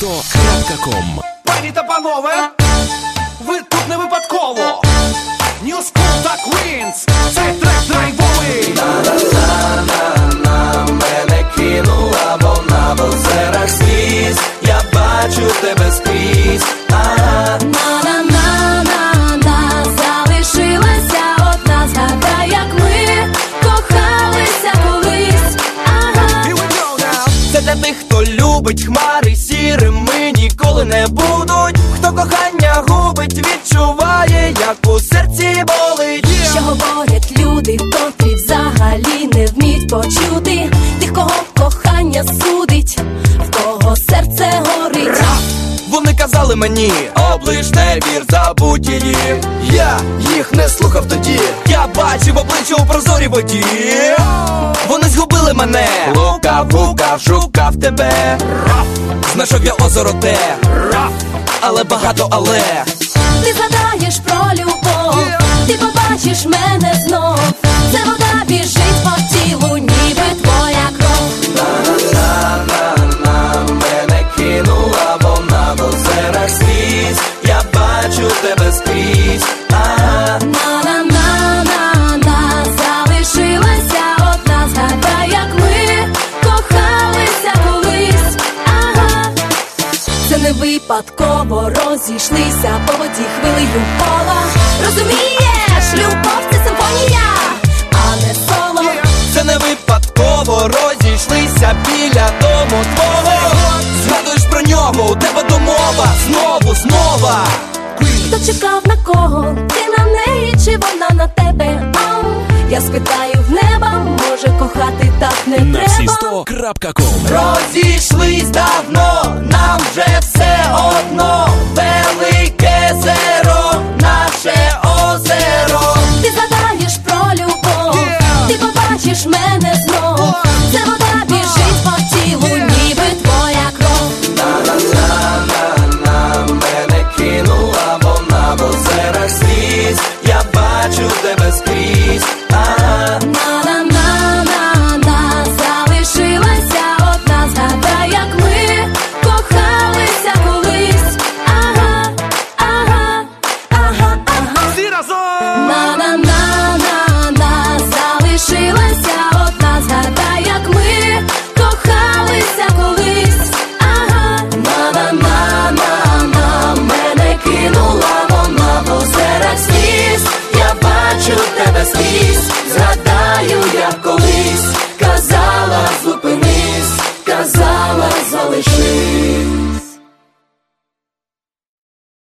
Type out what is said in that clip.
na100.com. Пані та панове, ви тут не випадково. New School та Queens, цей трек драйвовий. На мене кинула вона в озерах сліз. Я бачу тебе скрізь. На-на-на-на-на, залишилася одна. Згадай, як ми кохалися колись. Here we go now. Це для тих, хто любить хмари сірими ніколи не будуть. Хто кохання губить, відчуває, як у серці болить. Що говорять люди, котрі взагалі не вміють почути тих, кого кохання судить, в кого серце горить. Вони казали мені, облиш не вір, забудь її. Я їх не слухав тоді. Я бачив обличчя у прозорій воді. Вони згубили мене. Лукав, гукав, шукав тебе. Знайшов я озеро те. Але багато але. Ти згадаєш про любов, ти побачиш мене знов. Це вода біжить по тілу, ніби твоя кров. На мене кинула вона в озерах сліз. Я бачу тебе скрізь. На-на-на-на-на, залишилася одна. Згадай, як ми кохалися колись. Це не випадково розійшлися по воді хвилею кола. Розумієш, любов це симфонія, а не соло. Це не випадково розійшлися біля дому твого. Згадуєш про нього, у тебе домова. Знову, знова. Хто чекав на кого? Ти на неї чи вона на тебе? Я спитаю в неба, може кохати так не треба. Na100.com. Розійшлись давно, нам вже все одно. Велике зеро, наше озеро. Ти згадаєш про любов, ти побачиш мене знов. Це вода біжить по тілу, ніби твоя кров. На мене кинула вона в озерах сліз. Я бачу тебе скрізь. На-на-на-на-на, залишилася одна. Згадай, як ми кохалися колись. Всі разом. На-на-на-на-на, залишилася одна. Згадай, як ми кохалися колись. На мене кинула вона в озерах сліз. Я бачу тебе скрізь.